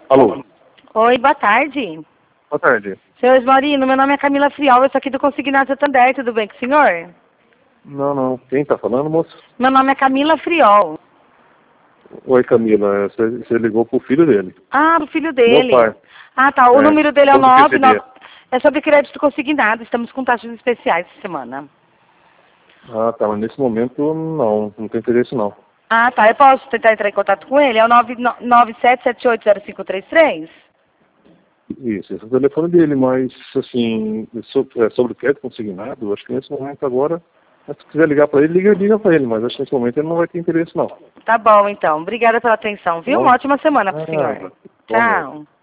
Alô? Oi, boa tarde. Boa tarde. Seu Esmarino, meu nome é Camila Friol, eu sou aqui do Consignado Santander, tudo bem com o senhor? Não. Quem tá falando, moço? Meu nome é Camila Friol. Oi, Camila. Você ligou pro filho dele. Ah, o filho Meu dele. pai. Ah, tá. O número dele é o Sobre o que 99... seria? É sobre crédito consignado, estamos com taxas especiais essa semana. Ah, tá. Mas nesse momento, não tem interesse, não. Ah, tá. Eu posso tentar entrar em contato com ele? É o 97780533? Isso, esse é o telefone dele, mas, assim, sobre o crédito consignado, acho que nesse momento agora, se quiser ligar para ele, liga para ele, mas acho que nesse momento ele não vai ter interesse, não. Tá bom, então. Obrigada pela atenção, viu? Bom? Uma ótima semana pro senhor. Bom mesmo. Tchau.